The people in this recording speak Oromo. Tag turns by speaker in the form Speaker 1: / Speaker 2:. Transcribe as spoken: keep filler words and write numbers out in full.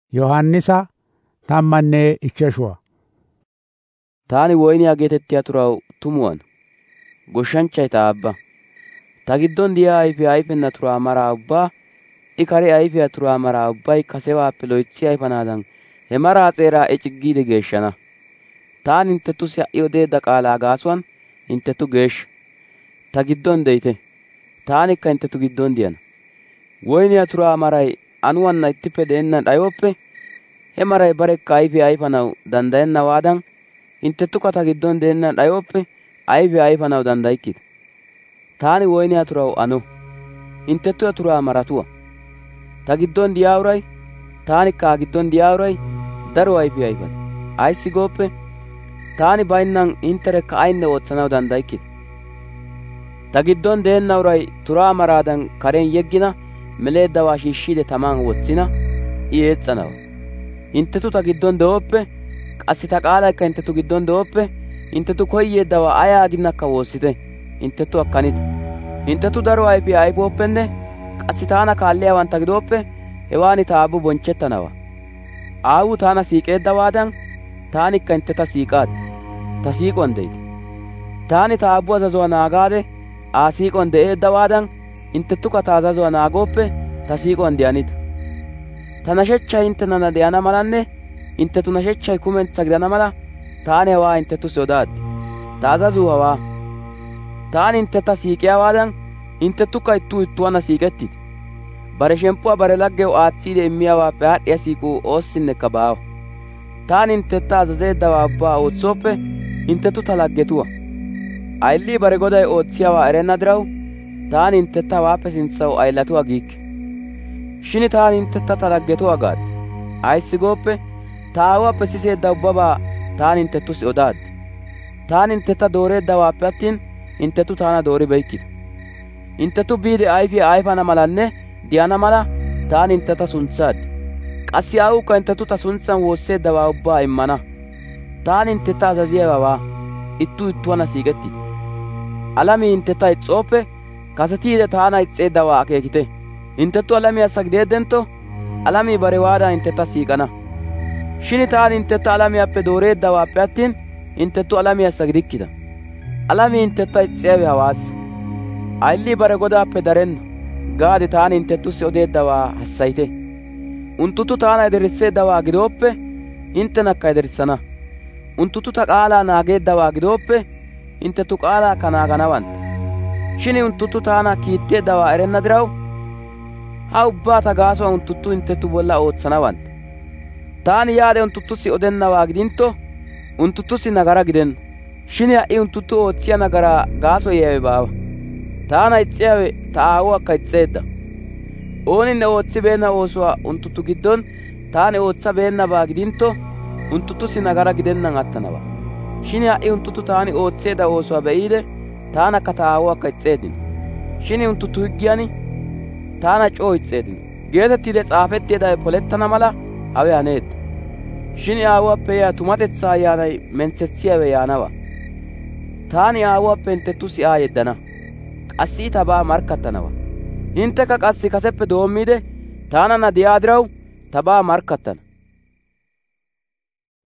Speaker 1: Yohannisa tammanne ichcheshuwa.
Speaker 2: Taani woyniyaa geetettiyaa turaw tumuwaan goshshanchchay ta aabba. Ta giddon diyaa ayfiyaa ayfenna turaa maraa ubbaa I kare ayfiyaa turaa maraa ubbay kasewaappe loytsi ayfanaadan he maraa s'eeraa I ciggiide geeshshana. Taani hinttenttussi ha"i odeedda qaalaa gaasuwaan hinttenttu geeshsha. Ta giddon de'ite; taanikka hinttenttu giddon diyana. Woyniyaa turaa maray anuwaanna ittippe de'enna d'ayooppe, he maray barekka ayfiyaa ayfanaw danddayennawaadan, hinttenttukka ta giddon de'enna d'ayooppe ayfiyaa ayfanaw danddaykkita. Taani woyniyaa turaw ano; hinttenttu turaa maratuwaa. Ta giddon diyaa uray, taanikka Aa giddon diyaa uray daro ayfiyaa ayfana. Ayssi gooppe, taani baynnan hintterekka ayinne ootsanaw danddaykkita. Ta giddon de'enna uray turaa maraadan karen yeggina, meleeddawaa shiishshiide taman wotsina, I ees's'anawaa. Hinttenttu ta giddon de'ooppe, qassi ta qaalaykka hinttenttu giddon de'ooppe, hinttenttu koyyeeddawaa ayaa ginnakka woossite; hinttenttu akkanita. Hinttenttu daro ayfiyaa ayfooppenne qassi taana kaalliyaawantta gidooppe, hewaan ta Aabbu bonchchettanawaa. Aawuu taana siik'eeddawaadan, taanikka hinttentta siik'aaddi; ta siik'uwaan de'ite. Taani ta Aabbu azazuwaa naagaade, Aa siik'uwaan de'eeddawaadan, hinttenttukka ta azazuwaa naagooppe, ta siik'uwaan de'anita. Ta nashechchay hinttenana de'ana malanne hinttenttu nashechchay kumentsaa gidana mala, taani hawaa hinttenttussi odaaddi. Ta azazuu hawaa: taani hinttentta siik'iyaawaadan, hinttenttukka ittuu ittuwaanna siik'ettite. Bare shemppuwaa bare laggew aatsiide immiyaawaappe aad'd'iyaa siik'uu oossinnekka baawa. Taani hinttentta azazeeddawaa ubbaa ootsooppe, hinttenttu ta laggetuwaa. Ayilii bare goday ootsiyaawaa erenna diraw, taani hinttentta hawaappe sintsaw ayilatuwaa giikke. Shin taani hinttentta ta laggetuwaa gaaddi. Ayssi gooppe, ta aawuwaappe siseedda ubbabaa taani hinttenttussi odaaddi. Taani hinttentta dooreeddawaappe attin, hinttenttu taana dooribeykkita. Hinttenttu biide ayfiyaa ayfana malanne de'ana mala, taani hinttentta suntsaaddi. Qassi aawukka hinttenttu ta suntsan woosseeddawaa ubbaa immana. Taani hinttentta azaziyaawaa: ittuu ittuwaanna siik'ettite. Alamii hinttentta is's'ooppe, kasetiide taana is's'eeddawaa akeekite. Hinttenttu alamiyaassa gideeddentto, alamii barewaadan hinttentta siik'ana. Shin taani hinttentta alamiyaappe dooreeddawaappe attin, hinttenttu alamiyaassa gidikkita. Alamii hinttentta is's'iyaawe hawaassa. Ayilii bare godaappe darenna gaade taani hinttenttussi odeeddawaa hassayite. Unttunttu taana yedersseeddawaa gidooppe, hinttenakka yederssana. Unttunttu ta qaalaa naageeddawaa gidooppe, hinttenttu qaalaakka naaganawantta. Shin unttunttu taana kiitteeddawaa erenna diraw, ha ubbaa ta gaasuwaan unttunttu hinttenttu bolla ootsanawantta. Taani yaade unttunttussi odennawaa gidintto, unttunttussi nagara gidenna. Shin ha"i unttunttu ootsiyaa nagaraa gaasoyiyaawe baawa. Taana is's'iyaawe ta aawuwaakka is's'eedda. Ooninne ootsibeenna oosuwaa unttunttu giddon taani ootsabeennabaa gidintto, unttunttussi nagara gidennan attanawaa. Shin ha"i unttunttu taani ootseedda oosuwaa be'iide, taanakka ta aawuwaakka is's'eeddino. Shin unttunttu higgiyaan taana c'oo is's'eeddino geetettiide s'aafetteeddawe polettana mala hawe haneedda. Shin aawuwaappe yiyaa tumatetsaa ayyaanay mentsetsiyaawe yaanawaa. Taani aawuwaappe hinttenttussi Aa yeddana; qassi I tabaa markkattanawaa. Hinttekka qassi kaseppe doommiide taananna de'iyaa diraw tabaa markkattana.